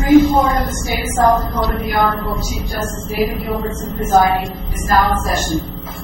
Supreme Court of the State of South Dakota, the Honorable Chief Justice David Gilbertson presiding, is now in session.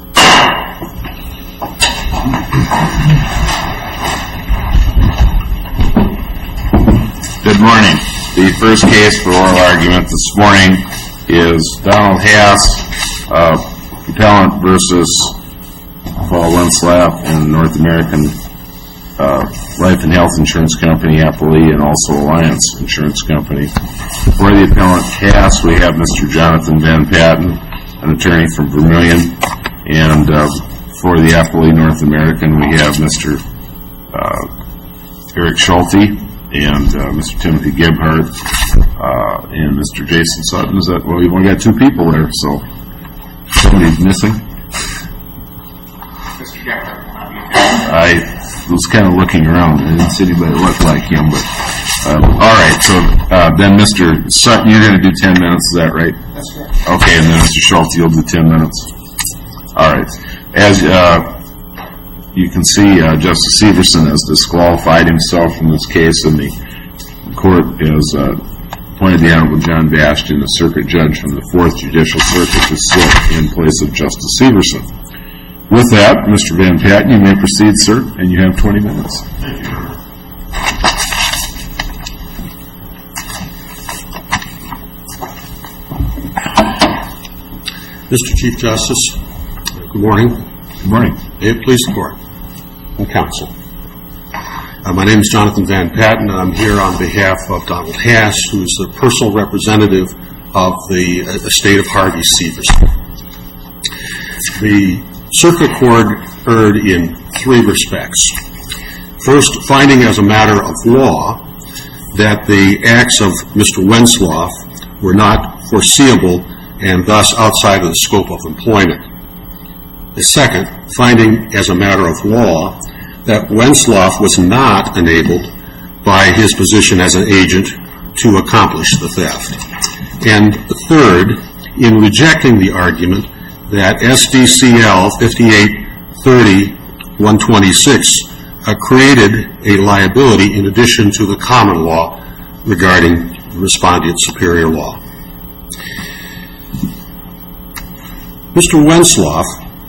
Good morning. The first case for oral argument this morning is Donald Hass, appellant versus Paul Wentzlaff and North American Life and Health Insurance Company, Appalachia, and also Alliance Insurance Company. For the appellant Hass, we have Mr. Jonathan Van Patten, an attorney from Vermilion, and for the Appalachia North American, we have Mr. Eric Schulte and Mr. Timothy Gebhardt and Mr. Jason Sutton. Is that, well, we've only got two people there, so somebody's missing. Mr. Gebhardt will not be I was kind of looking around. I didn't see anybody look like him, but all right. So then, Mr. Sutton, you're going to do 10 minutes. Is that right? That's correct. Okay, and then Mr. Schulte, you'll do 10 minutes. All right. As you can see, Justice Severson has disqualified himself from this case, and the court has appointed the Honorable John Bastian, a circuit judge from the 4th Judicial Circuit, to sit in place of Justice Severson. With that, Mr. Van Patten, you may proceed, sir, and you have 20 minutes. Thank you. Mr. Chief Justice, good morning. Good morning. May it please the Court and Counsel. My name is Jonathan Van Patten, and I'm here on behalf of Donald Hass, who is the personal representative of the estate of Harvey Severson. The Circuit Court erred in three respects. First, finding as a matter of law that the acts of Mr. Wentzlaff were not foreseeable and thus outside of the scope of employment. The second, finding as a matter of law that Wentzlaff was not enabled by his position as an agent to accomplish the theft. And third, in rejecting the argument that SDCL 5830-126 created a liability in addition to the common law regarding respondeat superior law. Mr. Wentzlaff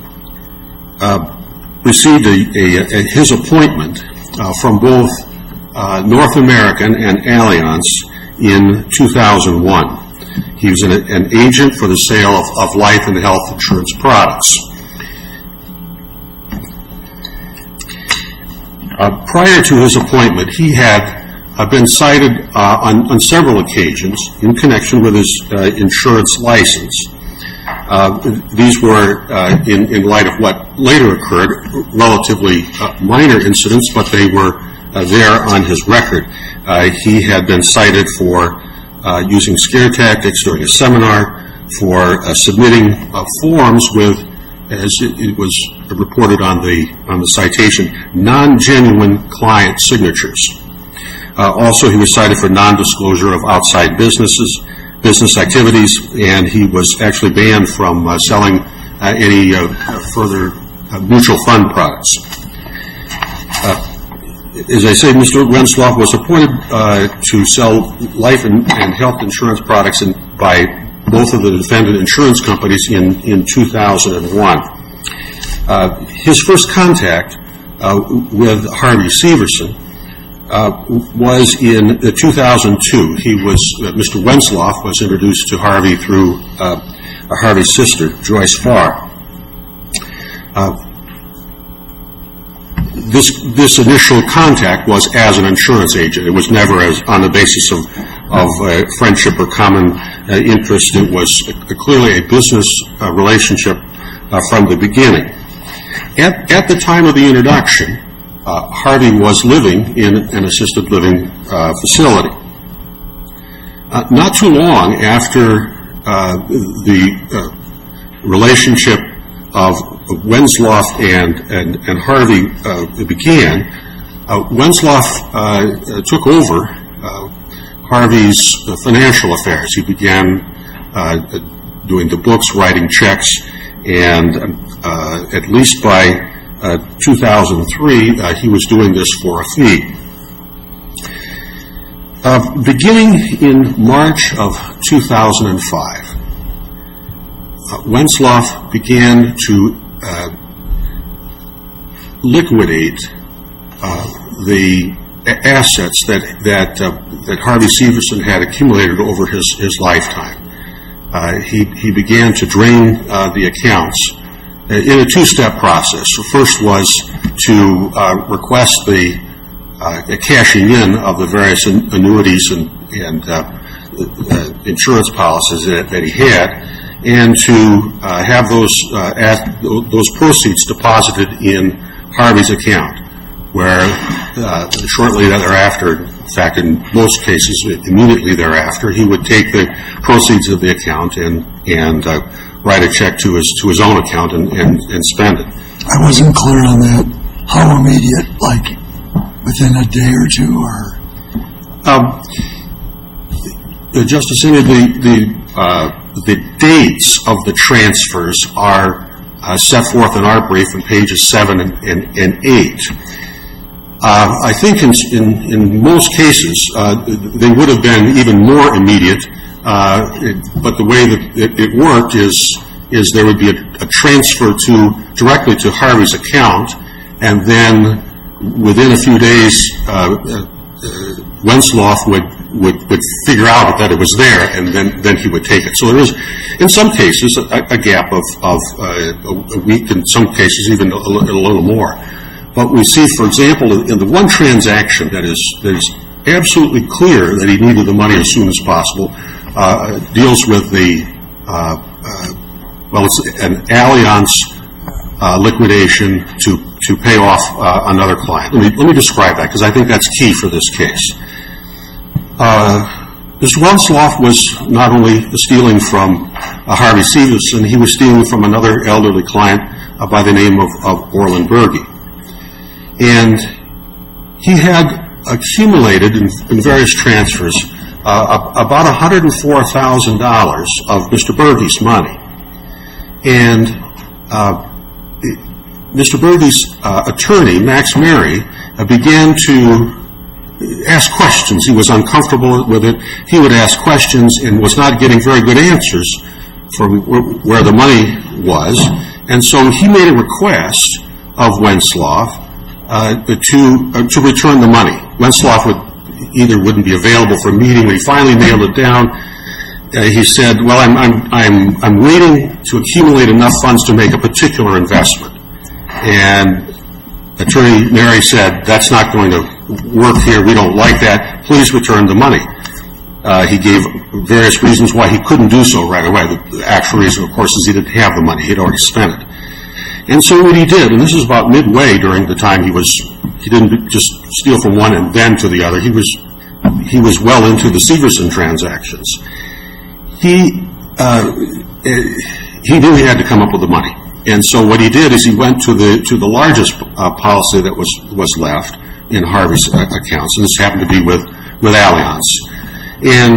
received his appointment from both North American and Alliance in 2001. He was an agent for the sale of life and health insurance products. Prior to his appointment, he had been cited on several occasions in connection with his insurance license. These were, in light of what later occurred, relatively minor incidents, but they were there on his record. He had been cited for using scare tactics during a seminar, for submitting forms with, as it was reported on the citation, non-genuine client signatures. Also, he was cited for non-disclosure of outside business activities, and he was actually banned from selling any further mutual fund products. As I say, Mr. Wentzlaff was appointed to sell life and health insurance products by both of the defendant insurance companies in 2001. His first contact with Harvey Severson was in 2002. Mr. Wentzlaff was introduced to Harvey through Harvey's sister, Joyce Farr. This initial contact was as an insurance agent. It was never on the basis of friendship or common interest. It was clearly a business relationship from the beginning. At the time of the introduction, Harvey was living in an assisted living facility. Not too long after the relationship of Wentzlaff and Harvey began, Wentzlaff took over Harvey's financial affairs. He began doing the books, writing checks, and at least by 2003, he was doing this for a fee. Beginning in March of 2005, Wenzloff began to liquidate the assets that Harvey Severson had accumulated over his lifetime. He began to drain the accounts in a two-step process. The first was to request the cashing in of the various annuities and insurance policies that he had, and to have those proceeds deposited in Harvey's account, where shortly thereafter, in fact in most cases immediately thereafter, he would take the proceeds of the account and write a check to his own account and spend it. I wasn't clear on that. How immediate, like within a day or two, or? Justice Singer, the dates of the transfers are set forth in our brief on pages 7 and 8. I think in most cases they would have been even more immediate, but the way that it worked is there would be a transfer directly to Harvey's account, and then within a few days Wenzloff would figure out that it was there, and then he would take it. So there is, in some cases, a gap of a week, in some cases even a little more. But we see, for example, in the one transaction that is absolutely clear that he needed the money as soon as possible, deals with it's an Allianz liquidation to pay off another client. Let me describe that, because I think that's key for this case. Mr. Wenzloff was not only stealing from Harvey Severson, he was stealing from another elderly client by the name of Orland Berge. And he had accumulated in various transfers about $104,000 of Mr. Berge's money. And Mr. Berge's attorney, Max Mary, began to ask questions. He was uncomfortable with it. He would ask questions and was not getting very good answers from where the money was. And so he made a request of Wenzloff to return the money. Wenzloff wouldn't be available for a meeting. When he finally nailed it down, he said, "Well, I'm waiting to accumulate enough funds to make a particular investment." And Attorney Mary said, "That's not going to work here. We don't like that. Please return the money." He gave various reasons why he couldn't do so right away. The actual reason, of course, is he didn't have the money. He'd already spent it. And so what he did, and this is about midway during the time he didn't just steal from one and then to the other. He was well into the Severson transactions. He knew he had to come up with the money. And so what he did is he went to the largest policy that was left in Harvey's accounts, and this happened to be with Allianz. And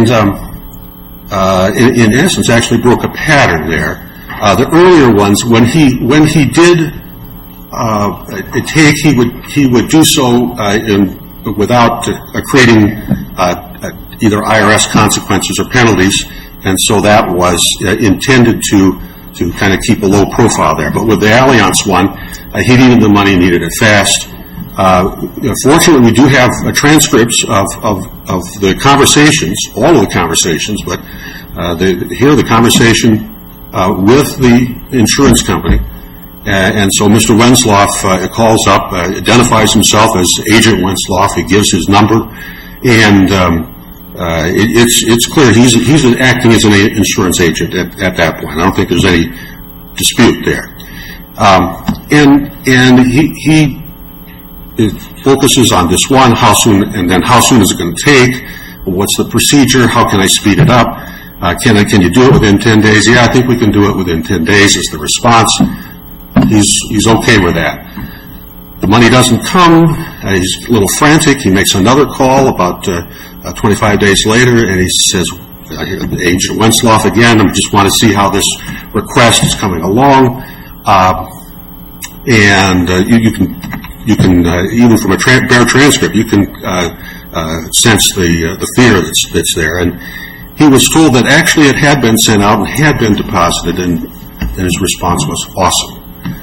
in essence, actually broke a pattern there. The earlier ones, when he did take, he would do so without creating either IRS consequences or penalties, and so that was intended to kind of keep a low profile there. But with the Allianz one, he needed the money, needed it fast. Fortunately, we do have transcripts of the conversations, all of the conversations, but here the conversation with the insurance company. And so Mr. Wenzloff calls up, identifies himself as Agent Wenzloff. He gives his number, and it's clear he's acting as an insurance agent at that point. I don't think there's any dispute there. And he focuses on this one, how soon is it going to take? What's the procedure? How can I speed it up? Can you do it within 10 days? Yeah, I think we can do it within 10 days is the response. He's okay with that. The money doesn't come. He's a little frantic. He makes another call about 25 days later, and he says, Agent Wenzloff again, I just want to see how this request is coming along. And you can even from a bare transcript, you can sense the fear that's there. And he was told that actually it had been sent out and had been deposited, and his response was awesome.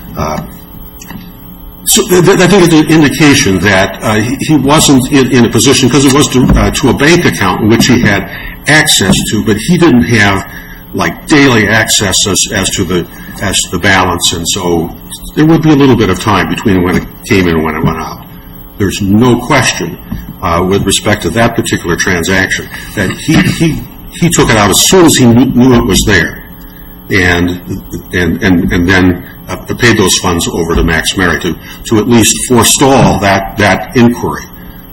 So I think it's an indication that he wasn't in a position, because it was to a bank account in which he had access to, but he didn't have like daily access as to the balance, and so there would be a little bit of time between when it came in and when it went out. There's no question with respect to that particular transaction that he took it out as soon as he knew it was there, and then paid those funds over to Max Mary to at least forestall that inquiry.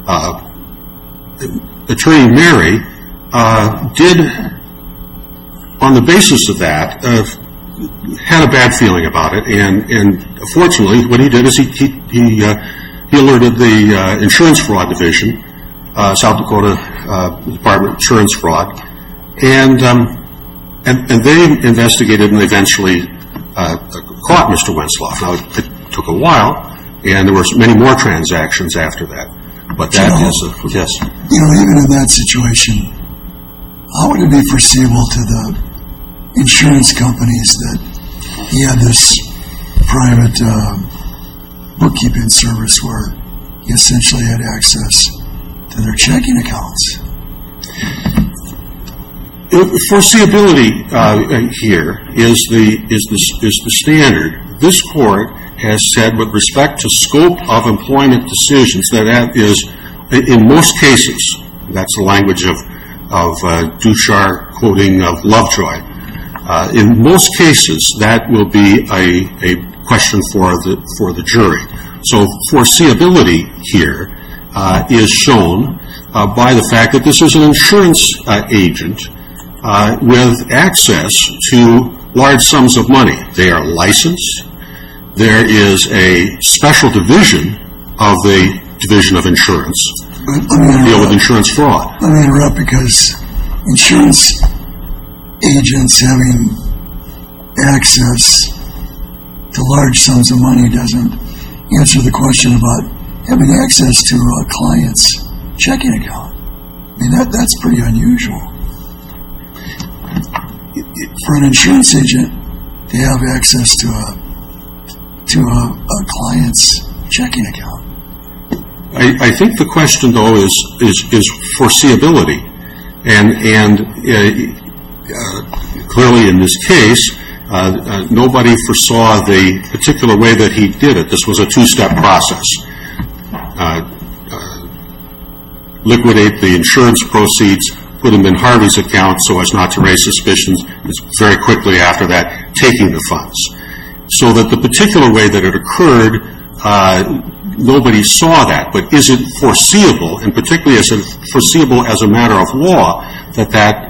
Attorney Mary did, on the basis of that, had a bad feeling about it, and fortunately, what he did is he alerted the Insurance Fraud Division, South Dakota Department of Insurance Fraud, and they investigated and eventually caught Mr. Wenzloff. Now, it took a while, and there were many more transactions after that. But that is yes. Even in that situation, how would it be foreseeable to the insurance companies that he had this private bookkeeping service where he essentially had access to their checking accounts? Foreseeability here is the standard. This court has said, with respect to scope of employment decisions, that is, in most cases, that's the language of Duchar quoting of Lovejoy. In most cases, that will be a question for the jury. So foreseeability here is shown by the fact that this is an insurance agent with access to large sums of money. They are licensed. There is a special division of the Division of Insurance to deal with insurance fraud. Let me interrupt, because insurance agents having access to large sums of money doesn't answer the question about having access to a client's checking account. I mean, that's pretty unusual. For an insurance agent to have access to a client's checking account. I think the question, though, is foreseeability, and clearly in this case, nobody foresaw the particular way that he did it. This was a two-step process. Liquidate the insurance proceeds, put them in Harvey's account so as not to raise suspicions. It's very quickly after that taking the funds. So that the particular way that it occurred, nobody saw that. But is it foreseeable, and particularly is it foreseeable as a matter of law, that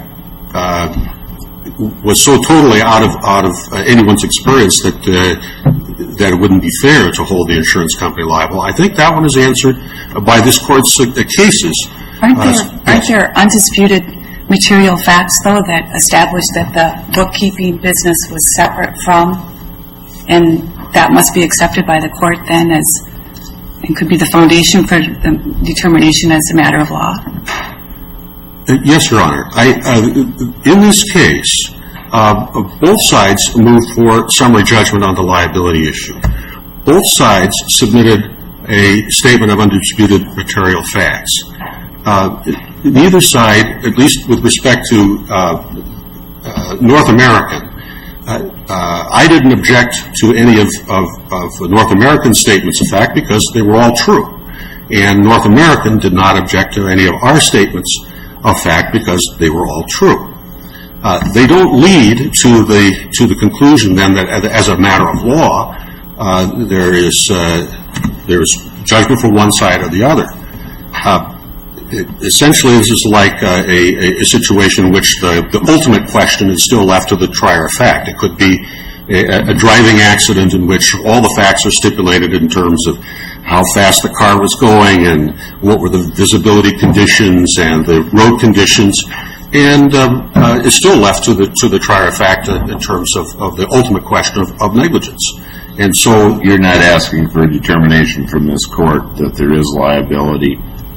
was so totally out of anyone's experience that it wouldn't be fair to hold the insurance company liable? I think that one is answered by this court's cases. Aren't there undisputed material facts, though, that establish that the bookkeeping business was separate from, and that must be accepted by the court then as, and could be the foundation for the determination as a matter of law? Yes, Your Honor. In this case, both sides moved for summary judgment on the liability issue. Both sides submitted a statement of undisputed material facts. Neither side, at least with respect to North American, I didn't object to any of the North American statements of fact because they were all true. And North American did not object to any of our statements of fact because they were all true. They don't lead to the conclusion then that as a matter of law, there is judgment for one side or the other. Essentially, this is like a situation in which the ultimate question is still left to the trier of fact. It could be a driving accident in which all the facts are stipulated in terms of how fast the car was going and what were the visibility conditions and the road conditions, and it's still left to the trier of fact in terms of the ultimate question of negligence. And so you're not asking for a determination from this court that there is liability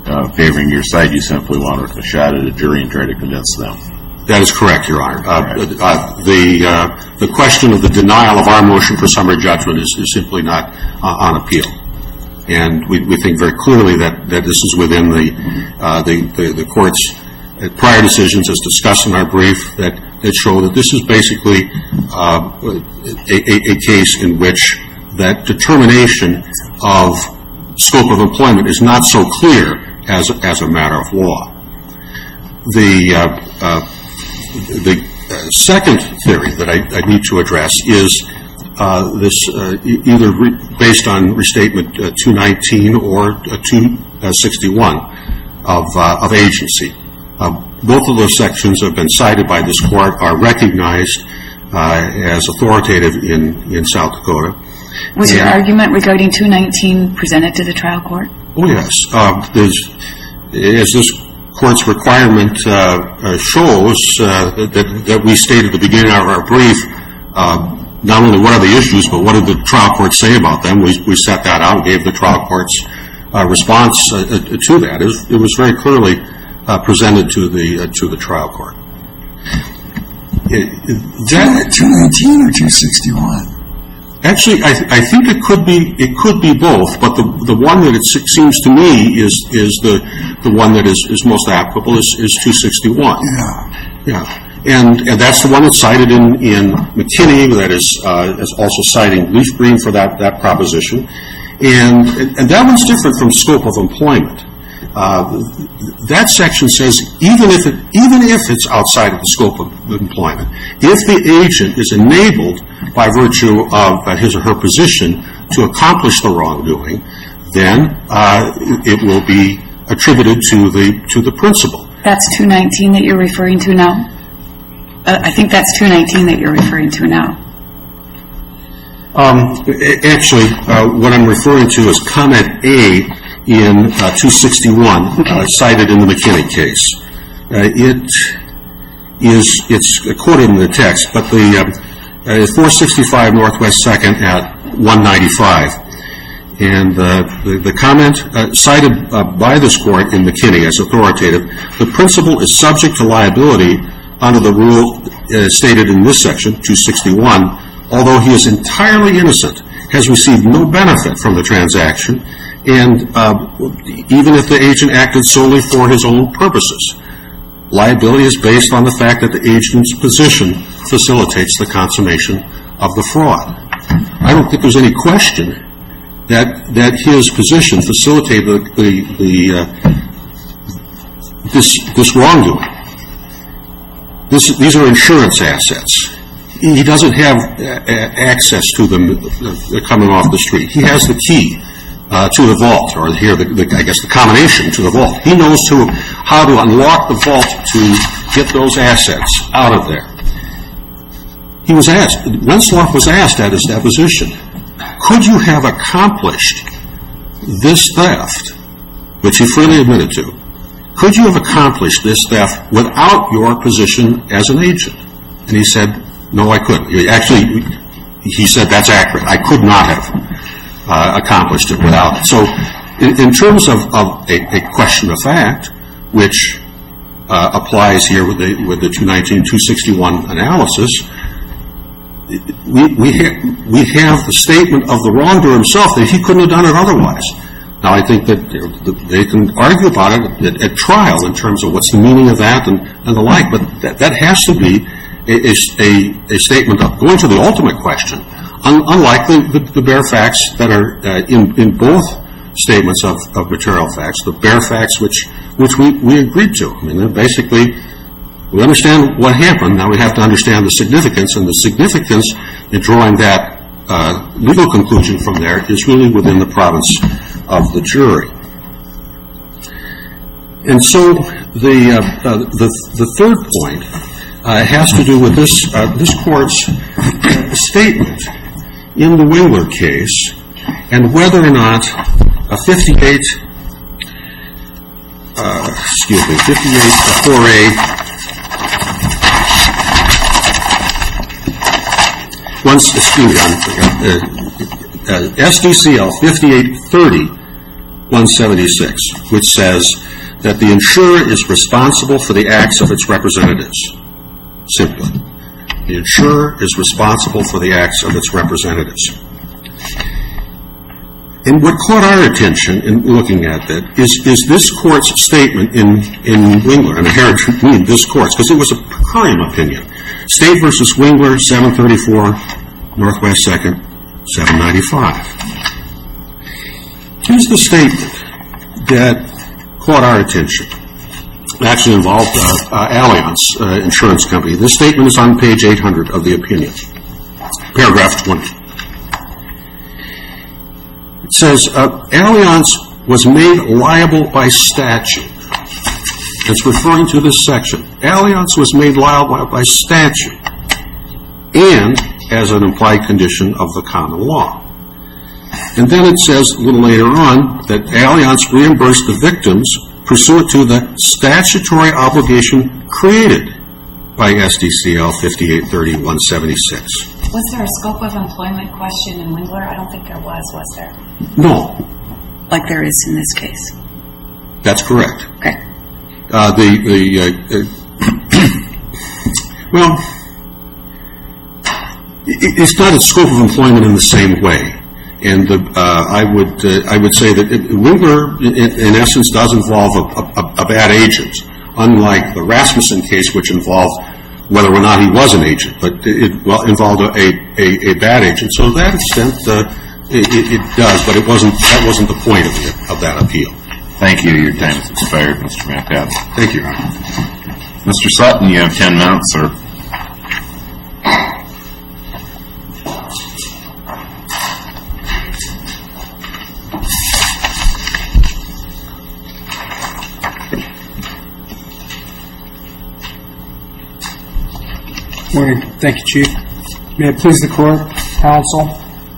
favoring your side. You simply want a shot at a jury and try to convince them. That is correct, Your Honor. The question of the denial of our motion for summary judgment is simply not on appeal. And we think very clearly that this is within the court's prior decisions, as discussed in our brief, that show that this is basically a case in which that determination of scope of employment is not so clear as a matter of law. The second theory that I need to address is this either based on Restatement 219 or 261 of agency. Both of those sections have been cited by this court, are recognized as authoritative in South Dakota. Was your argument regarding 219 presented to the trial court? Oh, yes. As this court's requirement shows, that we stated at the beginning of our brief, not only what are the issues, but what did the trial court say about them. We set that out and gave the trial court's response to that. It was very clearly presented to the trial court. 219 or 261? Actually, I think it could be both, but the one that it seems to me is the one that is most applicable is 261. Yeah. And that's the one that's cited in McKinney, that is also citing Leaf Green for that proposition. And that one's different from scope of employment. That section says even if it's outside of the scope of employment, if the agent is enabled by virtue of his or her position to accomplish the wrongdoing, then it will be attributed to the principal. That's 219 that you're referring to now? I think that's 219 that you're referring to now. Actually, what I'm referring to is comment A in 261, cited in the McKinney case. It's quoted in the text, but it's 465 Northwest 2nd at 195. And the comment cited by this court in McKinney as authoritative, the principal is subject to liability under the rule stated in this section, 261, although he is entirely innocent, has received no benefit from the transaction, and even if the agent acted solely for his own purposes. Liability is based on the fact that the agent's position facilitates the consummation of the fraud. I don't think there's any question that his position facilitated this wrongdoing. These are insurance assets. He doesn't have access to them coming off the street. He has the key to the vault, or here, I guess, the combination to the vault. He knows how to unlock the vault to get those assets out of there. He was asked, Wensloff was asked at his deposition, could you have accomplished this theft, which he freely admitted to, could you have accomplished this theft without your position as an agent? And he said, no, I couldn't. Actually, he said that's accurate. I could not have accomplished it without it. So in terms of a question of fact, which applies here with the 219-261 analysis, we have the statement of the wrongdoer himself that he couldn't have done it otherwise. Now, I think that they can argue about it at trial in terms of what's the meaning of that and the like, but that has to be a statement of going to the ultimate question, unlike the bare facts that are in both statements of material facts, the bare facts which we agreed to. I mean, basically, we understand what happened. Now we have to understand the significance, and the significance in drawing that legal conclusion from there is really within the province of the jury. And so the third point has to do with this court's statement in the Wingler case, and whether or not a 58-4A SDCL 5830 176, which says that the insurer is responsible for the acts of its representatives. Simply. The insurer is responsible for the acts of its representatives. And what caught our attention in looking at that is this court's statement in Wingler, and I mean this court's, because it was a per curiam opinion. State versus Wingler, 734 Northwest 2nd, 795. Here's the statement that caught our attention. It actually involved Allianz Insurance Company. This statement is on page 800 of the opinion, paragraph 20. It says, Allianz was made liable by statute. It's referring to this section. Allianz was made liable by statute and as an implied condition of the common law. And then it says a little later on that Allianz reimbursed the victims pursuant to the statutory obligation created by SDCL 5830-176. Was there a scope of employment question in Wingler? I don't think there was there? No. Like there is in this case? That's correct. Okay. Well, it's not a scope of employment in the same way. And I would say that Wingler, in essence, does involve a bad agent, unlike the Rasmussen case, which involved whether or not he was an agent, but it involved a bad agent. So to that extent, it does, but that wasn't the point of that appeal. Thank you. Your time has expired, Mr. McAdams. Thank you, Your Honor. Mr. Sutton, you have 10 minutes, sir. Morning. Thank you, Chief. May it please the Court, Counsel.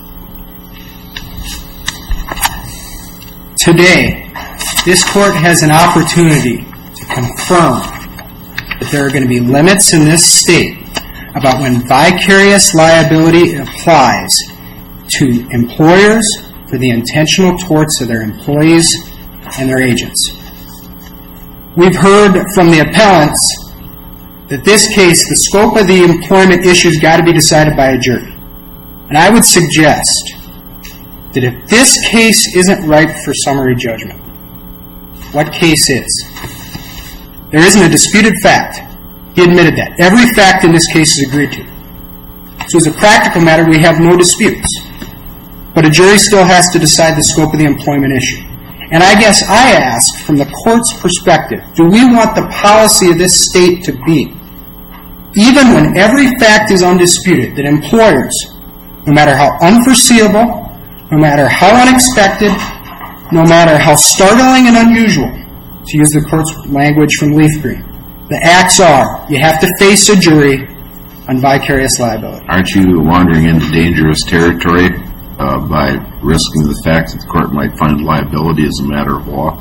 Today, this Court has an opportunity to confirm that there are going to be limits in this state about when vicarious liability applies to employers for the intentional torts of their employees and their agents. We've heard from the appellants that this case, the scope of the employment issue has got to be decided by a jury. And I would suggest that if this case isn't ripe for summary judgment, what case is? There isn't a disputed fact. He admitted that. Every fact in this case is agreed to. So as a practical matter, we have no disputes. But a jury still has to decide the scope of the employment issue. And I guess I ask, from the Court's perspective, do we want the policy of this state to be, even when every fact is undisputed, that employers, no matter how unforeseeable, no matter how unexpected, no matter how startling and unusual, to use the Court's language from Leaf Green, the acts are, you have to face a jury on vicarious liability. Aren't you wandering into dangerous territory by risking the fact that the Court might find liability as a matter of law?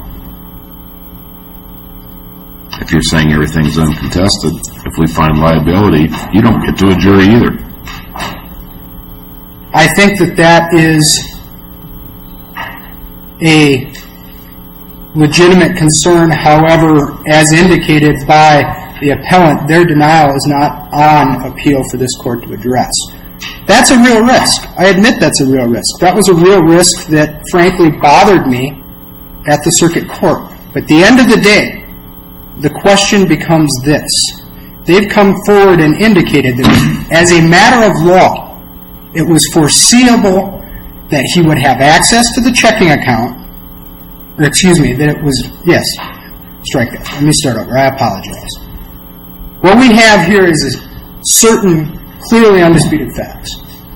If you're saying everything's uncontested, if we find liability, you don't get to a jury either. I think that is a legitimate concern. However, as indicated by the appellant, their denial is not on appeal for this Court to address. That's a real risk. I admit that's a real risk. That was a real risk that, frankly, bothered me at the circuit court. But at the end of the day, the question becomes this. They've come forward and indicated that as a matter of law, it was foreseeable that he would have access to the checking account, or excuse me, that it was, yes, strike that. Let me start over. I apologize. What we have here is certain clearly undisputed facts.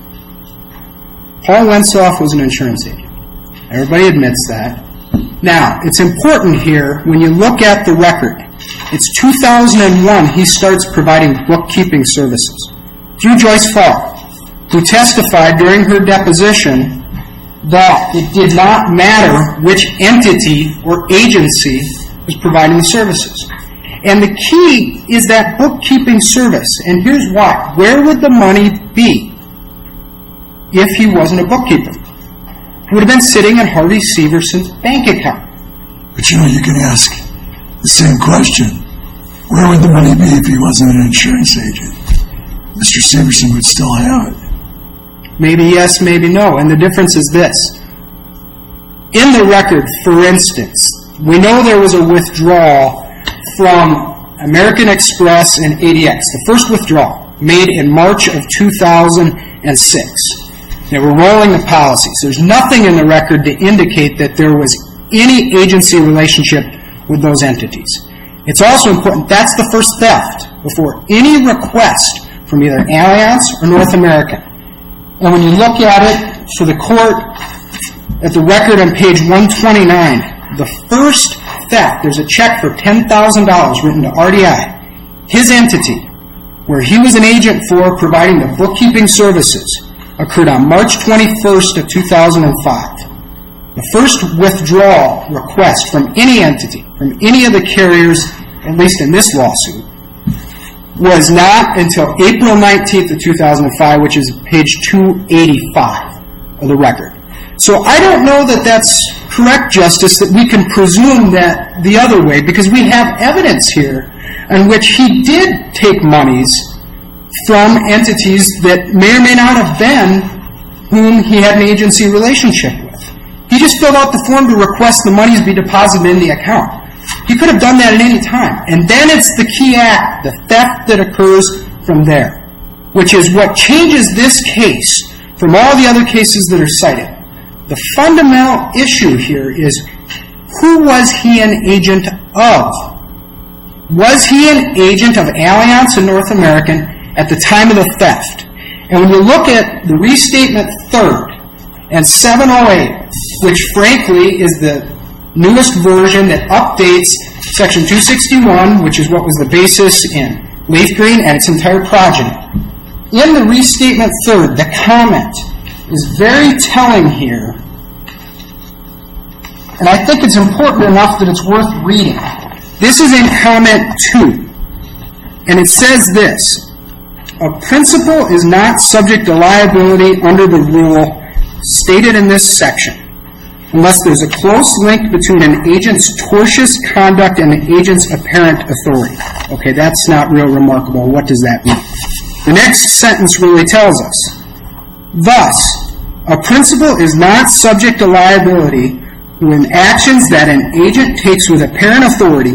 Paul Wensoff was an insurance agent. Everybody admits that. Now, it's important here, when you look at the record, it's 2001 he starts providing bookkeeping services through Joyce Farr, who testified during her deposition that it did not matter which entity or agency was providing the services. And the key is that bookkeeping service. And here's why. Where would the money be if he wasn't a bookkeeper? It would have been sitting in Harvey Severson's bank account. But you can ask the same question. Where would the money be if he wasn't an insurance agent? Mr. Severson would still have it. Maybe yes, maybe no. And the difference is this. In the record, for instance, we know there was a withdrawal from American Express and ADX, the first withdrawal made in March of 2006. They were rolling the policies. There's nothing in the record to indicate that there was any agency relationship with those entities. It's also important, that's the first theft before any request from either Allianz or North American. And when you look at it for the court, at the record on page 129, the first theft, there's a check for $10,000 written to RDI, his entity, where he was an agent for providing the bookkeeping services, occurred on March 21st of 2005. The first withdrawal request from any entity, from any of the carriers, at least in this lawsuit, was not until April 19th of 2005, which is page 285 of the record. So I don't know that that's correct, Justice, that we can presume that the other way, because we have evidence here in which he did take monies from entities that may or may not have been whom he had an agency relationship with. He just filled out the form to request the monies be deposited in the account. He could have done that at any time. And then it's the key act, the theft that occurs from there, which is what changes this case from all the other cases that are cited. The fundamental issue here is, who was he an agent of? Was he an agent of Allianz and North American at the time of the theft? And when you look at the restatement third and 708, which frankly is the newest version that updates section 261, which is what was the basis in Leaf Green and its entire progeny. In the restatement third, the comment is very telling here, and I think it's important enough that it's worth reading. This is in comment 2, and it says this: a principal is not subject to liability under the rule stated in this section unless there's a close link between an agent's tortious conduct and the agent's apparent authority. Okay, that's not real remarkable. What does that mean? The next sentence really tells us. Thus, a principal is not subject to liability when actions that an agent takes with apparent authority,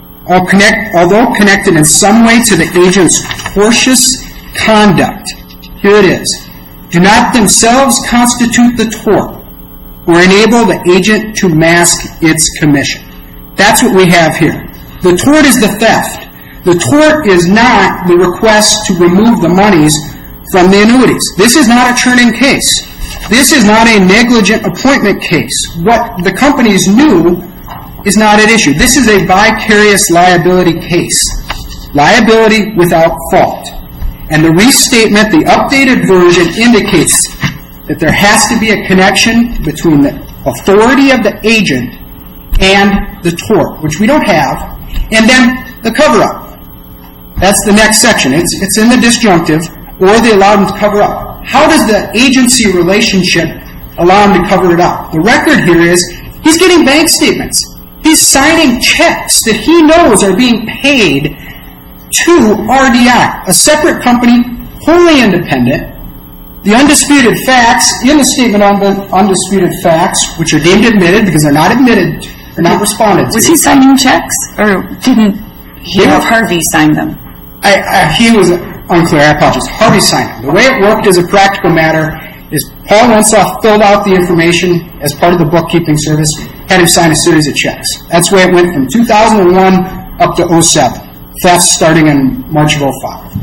although connected in some way to the agent's tortious conduct, here it is, do not themselves constitute the tort or enable the agent to mask its commission. That's what we have here. The tort is the theft. The tort is not the request to remove the monies from the annuities. This is not a churning case. This is not a negligent appointment case. What the companies knew is not at issue. This is a vicarious liability case. Liability without fault. And the restatement, the updated version, indicates that there has to be a connection between the authority of the agent and the tort, which we don't have, and then the cover-up. That's the next section. It's in the disjunctive, or they allow them to cover up. How does the agency relationship allow them to cover it up? The record here is he's getting bank statements. He's signing checks that he knows are being paid to RDI, a separate company, wholly independent. The undisputed facts, in the statement on the undisputed facts, which are deemed admitted because they're not admitted, they're not responded to. Was he signing checks, or didn't he have Harvey sign them? He was unclear, I apologize. Harvey signed them. The way it worked as a practical matter is Paul Wensoff filled out the information as part of the bookkeeping service, had him sign a series of checks. That's the way it went from 2001 up to 07. Thefts starting in March of 05.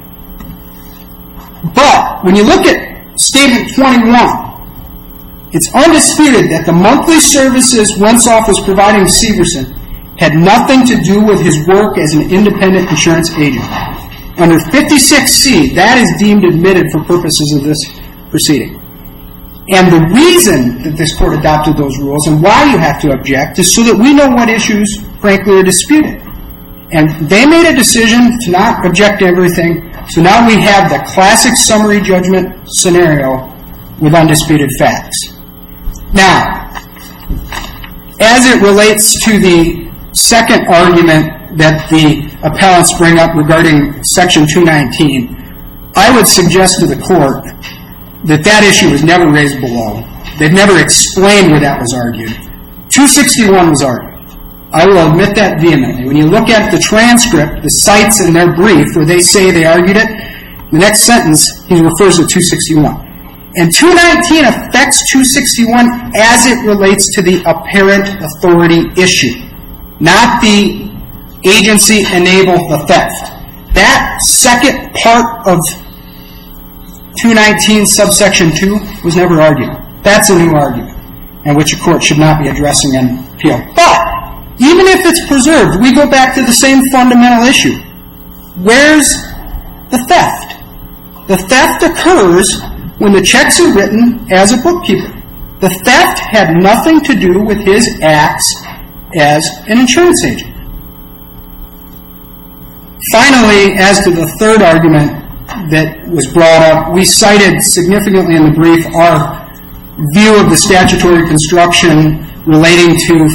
But when you look at Statement 21, it's undisputed that the monthly services Wensoff was providing Severson had nothing to do with his work as an independent insurance agent. Under 56C, that is deemed admitted for purposes of this proceeding. And the reason that this court adopted those rules and why you have to object is so that we know what issues, frankly, are disputed. And they made a decision to not object to everything, so now we have the classic summary judgment scenario with undisputed facts. Now, as it relates to the second argument that the appellants bring up regarding Section 219, I would suggest to the court that that issue was never raised below. They've never explained where that was argued. 261 was argued. I will admit that vehemently. When you look at the transcript, the cites in their brief where they say they argued it, the next sentence, he refers to 261. And 219 affects 261 as it relates to the apparent authority issue, not the agency enable the theft. That second part of 219 subsection 2 was never argued. That's a new argument, and which a court should not be addressing in appeal. But even if it's preserved, we go back to the same fundamental issue. Where's the theft? The theft occurs when the checks are written as a bookkeeper. The theft had nothing to do with his acts as an insurance agent. Finally, as to the third argument that was brought up, we cited significantly in the brief our view of the statutory construction relating to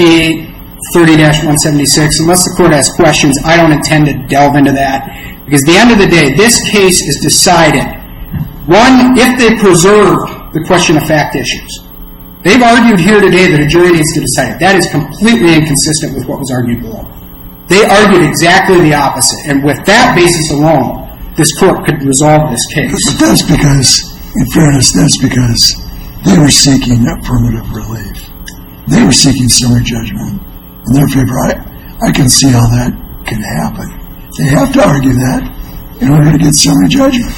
5830-176. Unless the court has questions, I don't intend to delve into that, because at the end of the day, this case is decided, one, if they preserve the question of fact issues. They've argued here today that a jury needs to decide it. That is completely inconsistent with what was argued below. They argued exactly the opposite, and with that basis alone, this court could resolve this case. But that's because, in fairness, that's because they were seeking affirmative relief. They were seeking summary judgment in their favor. I can see how that can happen. They have to argue that in order to get summary judgment.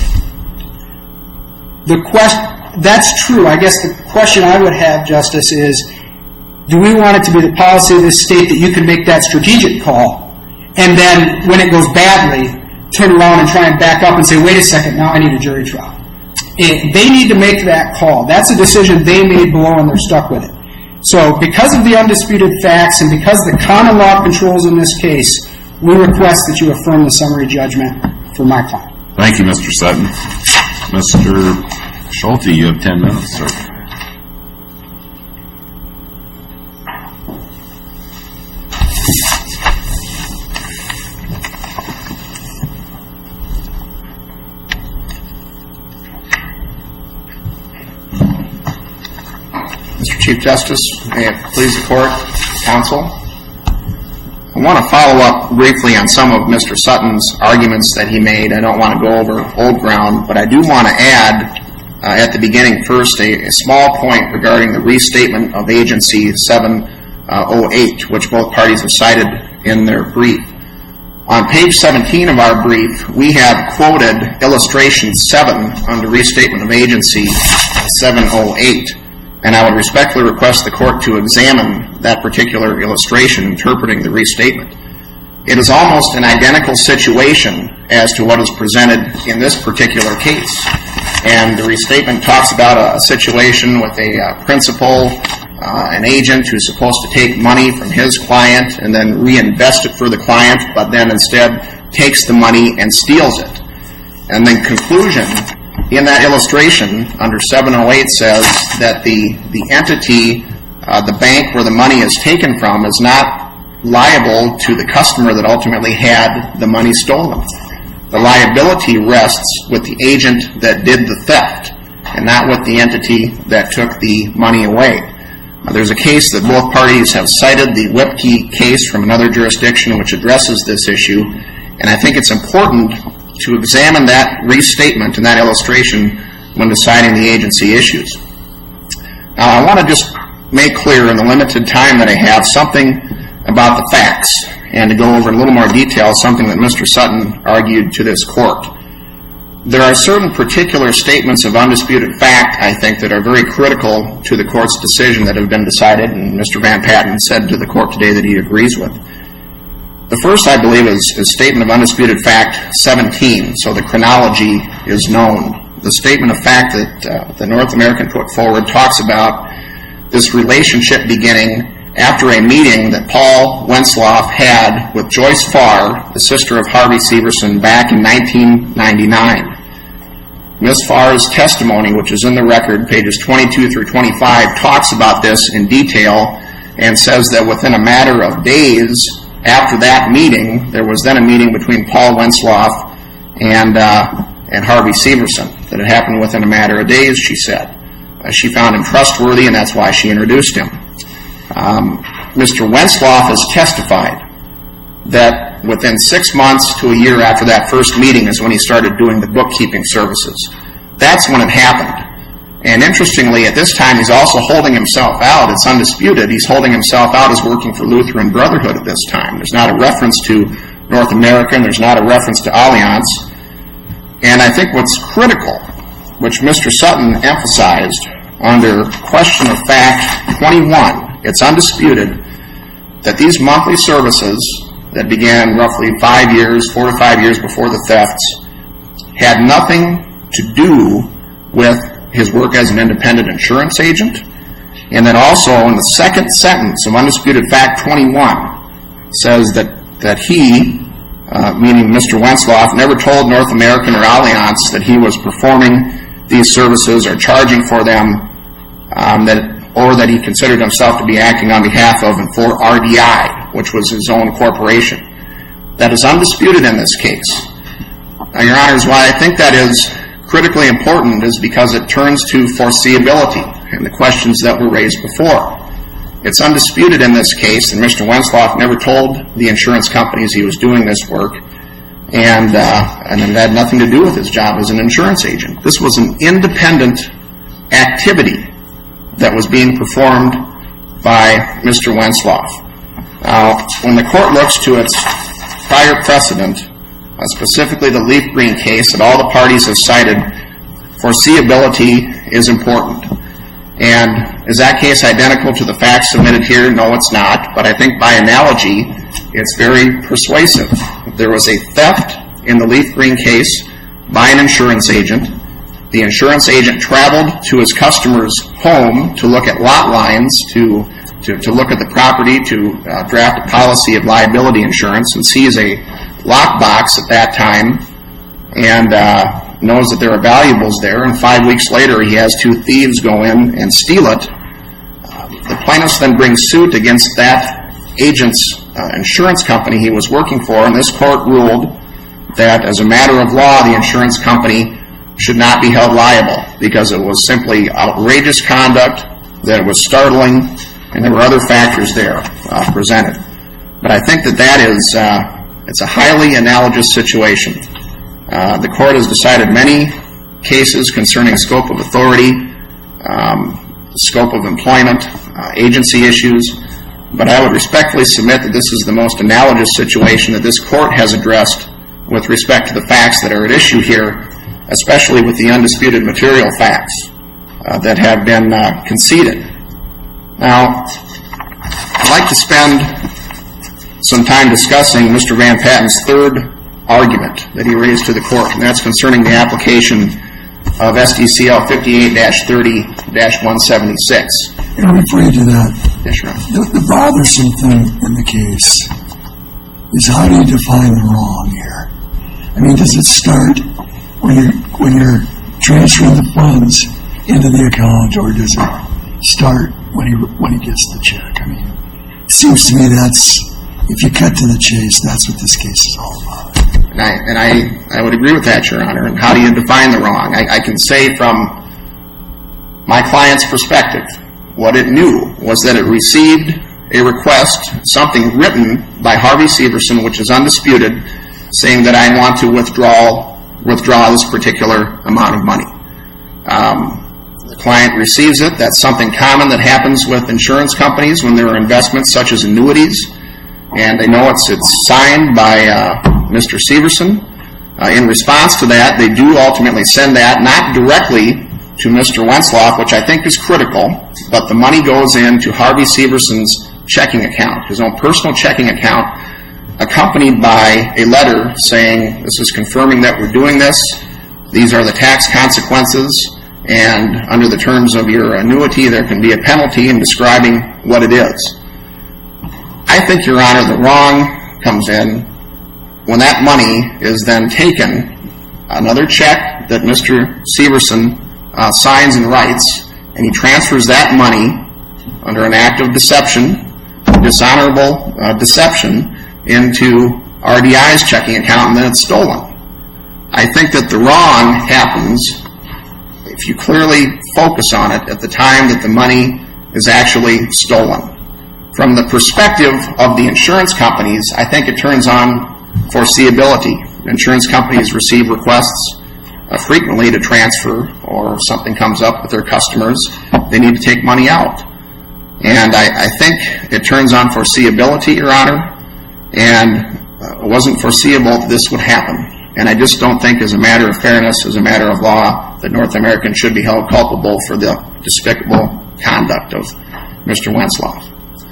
That's true. I guess the question I would have, Justice, is do we want it to be the policy of this state that you can make that strategic call, and then when it goes badly, turn around and try and back up and say, wait a second, now I need a jury trial? They need to make that call. That's a decision they made below, and they're stuck with it. So because of the undisputed facts and because the common law controls in this case, we request that you affirm the summary judgment for my client. Thank you, Mr. Sutton. Mr. Schulte, you have 10 minutes, sir. Mr. Chief Justice, may it please the court, counsel. I want to follow up briefly on some of Mr. Sutton's arguments that he made. I don't want to go over old ground, but I do want to add at the beginning first a small point regarding the restatement of Agency 708, which both parties have cited in their brief. On page 17 of our brief, we have quoted illustration 7 under restatement of Agency 708. And I would respectfully request the court to examine that particular illustration interpreting the restatement. It is almost an identical situation as to what is presented in this particular case. And the restatement talks about a situation with a principal, an agent who's supposed to take money from his client and then reinvest it for the client, but then instead takes the money and steals it. And then conclusion in that illustration under 708 says that the entity, the bank where the money is taken from, is not liable to the customer that ultimately had the money stolen. The liability rests with the agent that did the theft and not with the entity that took the money away. There's a case that both parties have cited, the Whipkey case from another jurisdiction, which addresses this issue, and I think it's important to examine that restatement and that illustration when deciding the agency issues. Now, I want to just make clear in the limited time that I have something about the facts and to go over in a little more detail something that Mr. Sutton argued to this court. There are certain particular statements of undisputed fact, I think, that are very critical to the court's decision that have been decided, and Mr. Van Patten said to the court today that he agrees with. The first, I believe, is Statement of Undisputed Fact 17, so the chronology is known. The statement of fact that the North American put forward talks about this relationship beginning after a meeting that Paul Wensloff had with Joyce Farr, the sister of Harvey Severson, back in 1999. Ms. Farr's testimony, which is in the record, pages 22 through 25, talks about this in detail and says that within a matter of days after that meeting, there was then a meeting between Paul Wenzloff and Harvey Severson. That it happened within a matter of days, she said. She found him trustworthy, and that's why she introduced him. Mr. Wenzloff has testified that within 6 months to a year after that first meeting is when he started doing the bookkeeping services. That's when it happened. And interestingly, at this time, he's also holding himself out. It's undisputed. He's holding himself out as working for Lutheran Brotherhood at this time. There's not a reference to North American. There's not a reference to Allianz. And I think what's critical, which Mr. Sutton emphasized under question of fact 21, it's undisputed that these monthly services that began roughly 4 to 5 years before the thefts, had nothing to do with his work as an independent insurance agent. And then also in the second sentence of undisputed fact 21 says that he, meaning Mr. Wenzloff, never told North American or Allianz that he was performing these services or charging for them, or that he considered himself to be acting on behalf of and for RDI, which was his own corporation. That is undisputed in this case. Now, Your Honors, why I think that is critically important is because it turns to foreseeability and the questions that were raised before. It's undisputed in this case, and Mr. Wenzloff never told the insurance companies he was doing this work, and it had nothing to do with his job as an insurance agent. This was an independent activity that was being performed by Mr. Wenzloff. Now, when the court looks to its prior precedent, specifically the Leaf Green case that all the parties have cited, foreseeability is important. And is that case identical to the facts submitted here? No, it's not. But I think by analogy, it's very persuasive. There was a theft in the Leaf Green case by an insurance agent. The insurance agent traveled to his customer's home to look at lot lines, to look at the property, to draft a policy of liability insurance, and sees a lockbox at that time and knows that there are valuables there, and 5 weeks later he has two thieves go in and steal it. The plaintiff then brings suit against that agent's insurance company he was working for, and this court ruled that as a matter of law, the insurance company should not be held liable because it was simply outrageous conduct, that it was startling, and there were other factors there presented. But I think that is it's a highly analogous situation. The court has decided many cases concerning scope of authority, scope of employment, agency issues, but I would respectfully submit that this is the most analogous situation that this court has addressed with respect to the facts that are at issue here, especially with the undisputed material facts that have been conceded. Now, I'd like to spend some time discussing Mr. Van Patten's third argument that he raised to the court, and that's concerning the application of SDCL 58-30-176. Before you do that, yes, sir. The bothersome thing in the case is how do you define the wrong here? I mean, does it start when you're transferring the funds into the account, or does it start when he gets the check? I mean, it seems to me that's, if you cut to the chase, that's what this case is all about. And I would agree with that, Your Honor. And how do you define the wrong? I can say from my client's perspective, what it knew was that it received a request, something written by Harvey Severson, which is undisputed, saying that I want to withdraw this particular amount of money. The client receives it. That's something common that happens with insurance companies when there are investments such as annuities, and they know it's signed by Mr. Severson. In response to that, they do ultimately send that, not directly to Mr. Wenzloff, which I think is critical, but the money goes into Harvey Severson's checking account, his own personal checking account, accompanied by a letter saying, this is confirming that we're doing this, these are the tax consequences, and under the terms of your annuity, there can be a penalty in describing what it is. I think, Your Honor, the wrong comes in when that money is then taken, another check that Mr. Severson signs and writes, and he transfers that money under an act of deception, dishonorable deception, into RDI's checking account, and then it's stolen. I think that the wrong happens if you clearly focus on it at the time that the money is actually stolen. From the perspective of the insurance companies, I think it turns on foreseeability. Insurance companies receive requests frequently to transfer, or if something comes up with their customers, they need to take money out. And I think it turns on foreseeability, Your Honor, and it wasn't foreseeable that this would happen. And I just don't think, as a matter of fairness, as a matter of law, that North American should be held culpable for the despicable conduct of Mr. Wentzlaff.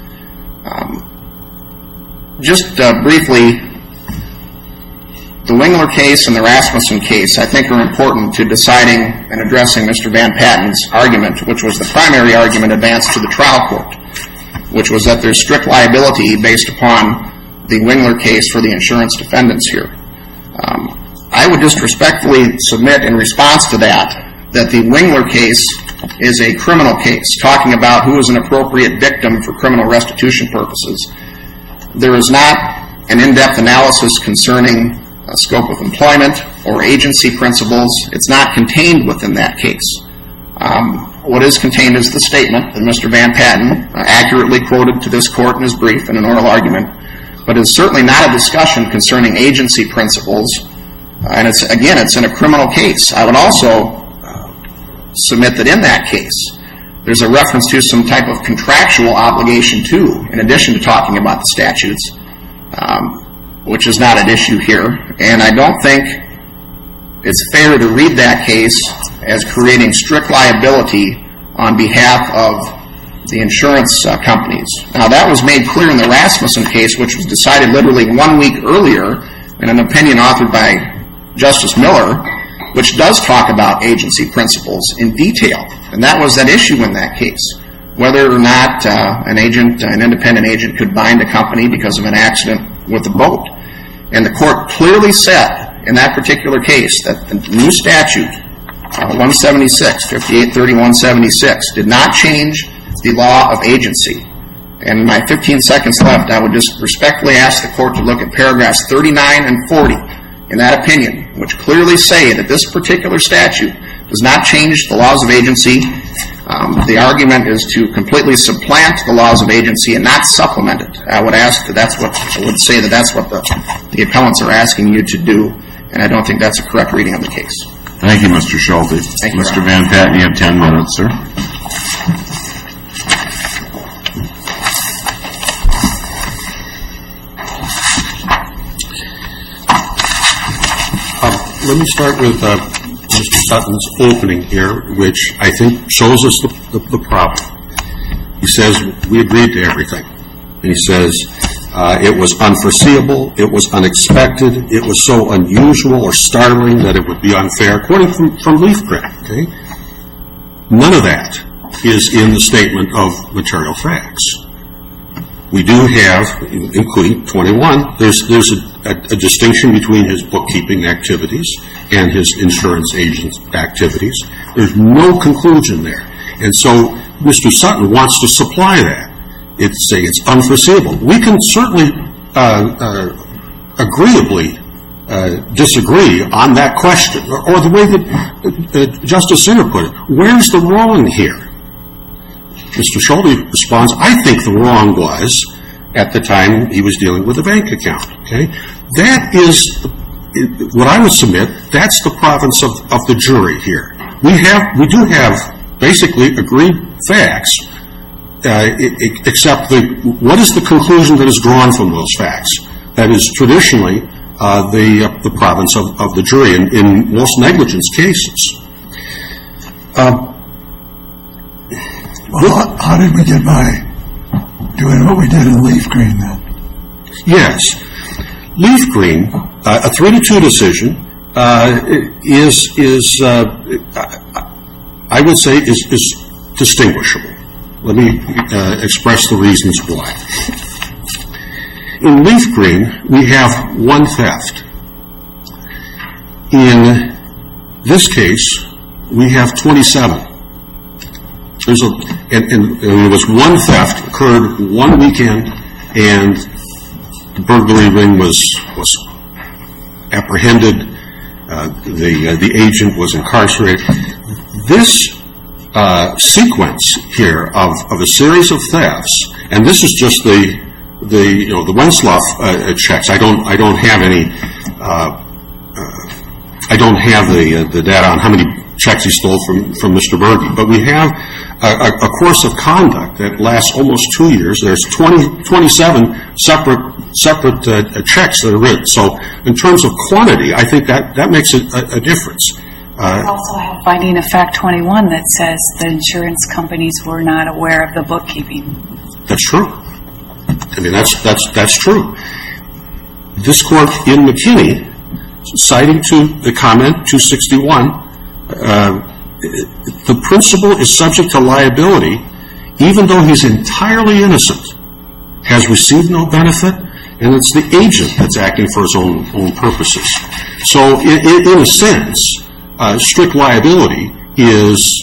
Just briefly, the Wingler case and the Rasmussen case, I think, are important to deciding and addressing Mr. Van Patten's argument, which was the primary argument advanced to the trial court, which was that there's strict liability based upon the Wingler case for the insurance defendants here. I would just respectfully submit in response to that the Wingler case is a criminal case, talking about who is an appropriate victim for criminal restitution purposes. There is not an in-depth analysis concerning scope of employment or agency principles. It's not contained within that case. What is contained is the statement that Mr. Van Patten accurately quoted to this court in his brief in an oral argument, but it's certainly not a discussion concerning agency principles, and it's in a criminal case. I would also submit that in that case, there's a reference to some type of contractual obligation too, in addition to talking about the statutes, which is not an issue here. And I don't think it's fair to read that case as creating strict liability on behalf of the insurance companies. Now, that was made clear in the Rasmussen case, which was decided literally 1 week earlier in an opinion authored by Justice Miller, which does talk about agency principles in detail. And that was that issue in that case, whether or not an independent agent could bind a company because of an accident with a boat. And the court clearly said in that particular case that the new statute, 583176, did not change the law of agency. And in my 15 seconds left, I would just respectfully ask the court to look at paragraphs 39 and 40 in that opinion, which clearly say that this particular statute does not change the laws of agency. The argument is to completely supplant the laws of agency and not supplement it. I would say that that's what the appellants are asking you to do, and I don't think that's a correct reading of the case. Thank you, Mr. Schulte. Thank you, Mr. Van Patten, you have 10 minutes, sir. Let me start with Mr. Sutton's opening here, which I think shows us the problem. He says, we agreed to everything. He says, it was unforeseeable, it was unexpected, it was so unusual or startling that it would be unfair, quoting from Leafgren. Okay? None of that is in the statement of material facts. We do have, including 21, there's a distinction between his bookkeeping activities and his insurance agent activities. There's no conclusion there. And so Mr. Sutton wants to supply that. It's saying it's unforeseeable. We can certainly agreeably disagree on that question, or the way that Justice Sinner put it. Where's the wrong here? Mr. Schulte responds, I think the wrong was at the time he was dealing with a bank account. Okay? That is, what I would submit, that's the province of the jury here. We do have basically agreed facts, except what is the conclusion that is drawn from those facts? That is traditionally the province of the jury in most negligence cases. Well, how did we get by doing what we did in Leafgreen then? Yes. Leafgreen, a 3-2 decision, is I would say is distinguishable. Let me express the reasons why. In Leafgreen, we have one theft. In This case, we have 27. And there was one theft occurred one weekend, and the burglary ring was apprehended. The agent was incarcerated. This sequence here of a series of thefts, and this is just the Wensloff checks. I don't have any. I don't have the data on how many checks he stole from Mr. Berge, but we have a course of conduct that lasts almost 2 years. There's 27 separate checks that are written. So in terms of quantity, I think that makes a difference. We also have finding of fact 21 that says the insurance companies were not aware of the bookkeeping. That's true. I mean, that's true. This court in McKinney, citing to the comment 261, the principal is subject to liability even though he's entirely innocent, has received no benefit, and it's the agent that's acting for his own purposes. So in a sense, strict liability is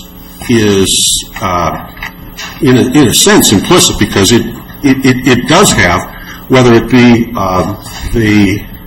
in a sense implicit, because it does have, whether it be the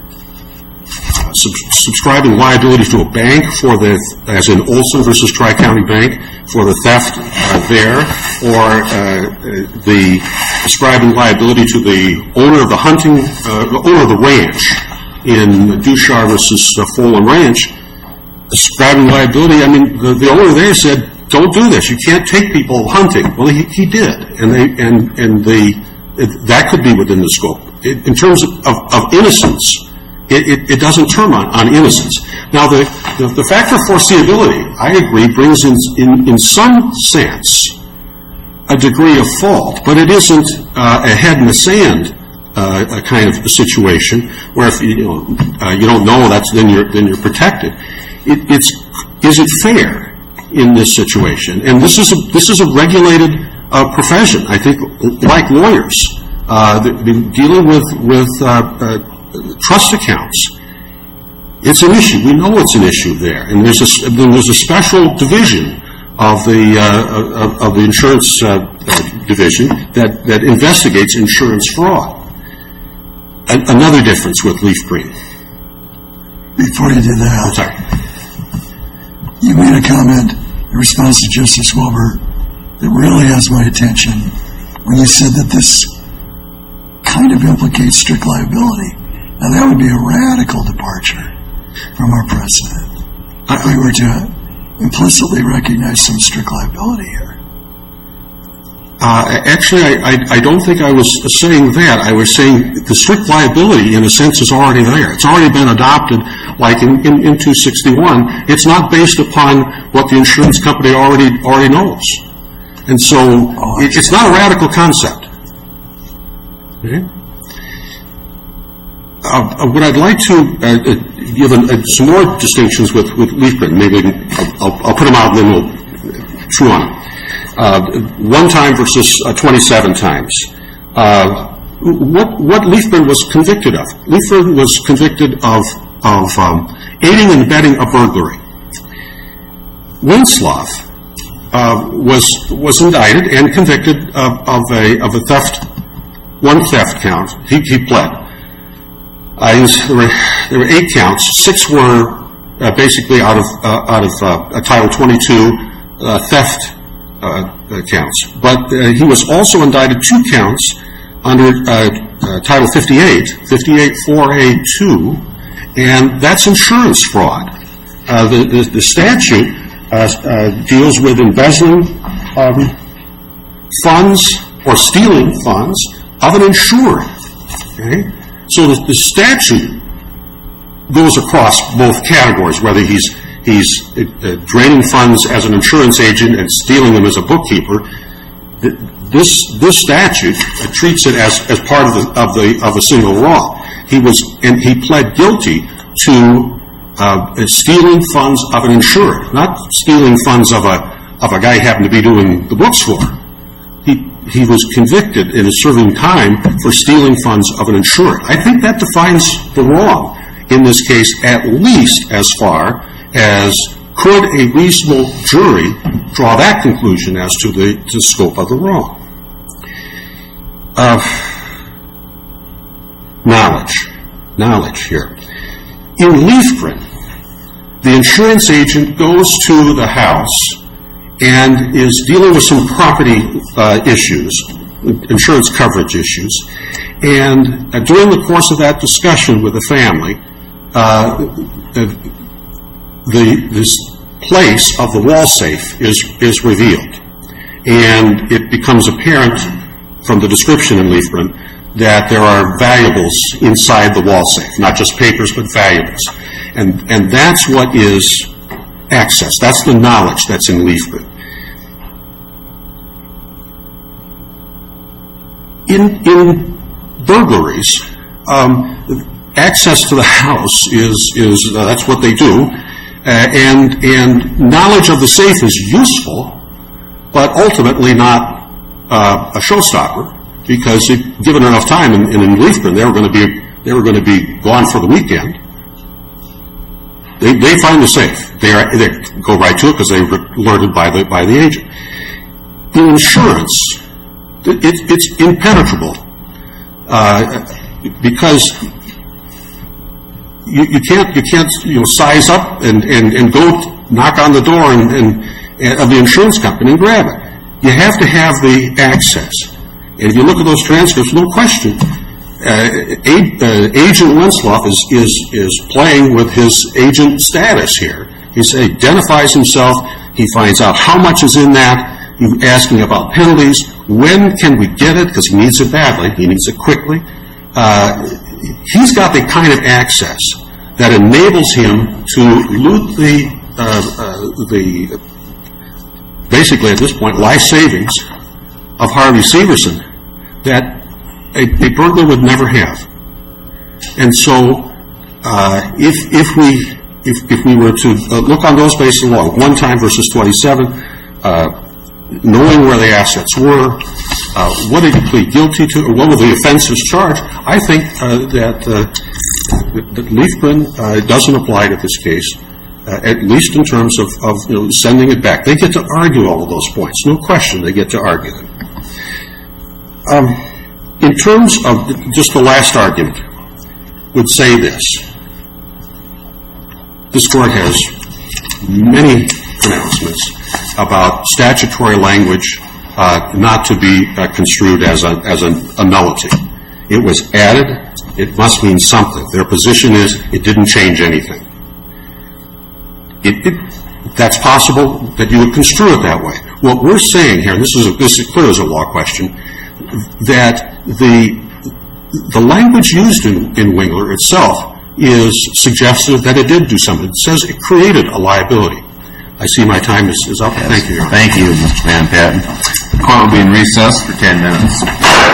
subscribing liability to a bank for as in Olson versus Tri-County Bank, for the theft there, or the ascribing liability to the owner of the owner of the ranch in Duchar versus Folan Ranch. Ascribing liability, I mean, the owner there said, "Don't do this. You can't take people hunting." Well, he did, and that could be within the scope. In terms of innocence, it doesn't turn on innocence. Now, the factor of foreseeability, I agree, brings in some sense a degree of fault, but it isn't a head in the sand a kind of a situation where if you don't know, then you're protected. Is it fair in this situation? And this is a regulated profession. I think, like lawyers, dealing with trust accounts, it's an issue. We know it's an issue there, and there's a special division of the insurance division that investigates insurance fraud. Another difference with Leaf Green. Before you do that, I'm sorry. You made a comment in response to Justice Wilbur that really has my attention when you said that this kind of implicates strict liability. Now, that would be a radical departure from our precedent if we were to implicitly recognize some strict liability here. Actually, I don't think I was saying that. I was saying the strict liability, in a sense, is already there. It's already been adopted, like in 261. It's not based upon what the insurance company already knows. And so it's not a radical concept. Okay? What I'd like to give some more distinctions with Leafgren. Maybe I'll put them out and then we'll chew on them. 1 time versus 27 times. What Leafgren was convicted of? Leafgren was convicted of aiding and abetting a burglary. Wensloff was indicted and convicted of a theft, one theft count. He pled. There were 8 counts. 6 were basically out of Title 22 theft counts. But he was also indicted 2 counts under Title 58, 4A2, and that's insurance fraud. The statute deals with embezzling funds or stealing funds of an insured. Okay? So the statute goes across both categories, whether he's draining funds as an insurance agent and stealing them as a bookkeeper. This statute treats it as part of a single law. He pled guilty to stealing funds of an insured, not stealing funds of a guy he happened to be doing the books for. He was convicted and is serving time for stealing funds of an insured. I think that defines the wrong in this case, at least as far as could a reasonable jury draw that conclusion as to the scope of the wrong? Knowledge here. In Leafgren, the insurance agent goes to the house and is dealing with some property issues, insurance coverage issues, and during the course of that discussion with the family, this place of the wall safe is revealed, and it becomes apparent from the description in Leafgren that there are valuables inside the wall safe, not just papers but valuables, and that's what is access. That's the knowledge that's in Leafgren. In burglaries, access to the house is that's what they do, and knowledge of the safe is useful, but ultimately not a showstopper, because if given enough time, and in Leafgren they were going to be gone for the weekend. They find the safe. They go right to it because they were alerted by the agent. In insurance, it's impenetrable because you can't size up and go knock on the door of the insurance company and grab it. You have to have the access. And if you look at those transcripts, no question, Agent Wensloff is playing with his agent status here. He identifies himself. He finds out how much is in that. He's asking about penalties. When can we get it? Because he needs it badly. He needs it quickly. He's got the kind of access that enables him to loot the basically at this point life savings of Harvey Severson that a burglar would never have. And so if we were to look on those bases alone, 1 time versus 27, knowing where the assets were, what did he plead guilty to, or what were the offenses charged, I think that Leafgren doesn't apply to this case, at least in terms of sending it back. They get to argue all of those points. No question they get to argue them. In terms of just the last argument, would say this. This Court has many pronouncements about statutory language not to be construed as a nullity. It was added. It must mean something. Their position is it didn't change anything. That's possible that you would construe it that way. What we're saying here, and this is clear as a law question, that the language used in Wingler itself is suggestive that it did do something. It says it created a liability. I see my time is up. Thank you, Your Honor. Thank you, Mr. Van Patten. The Court will be in recess for 10 minutes.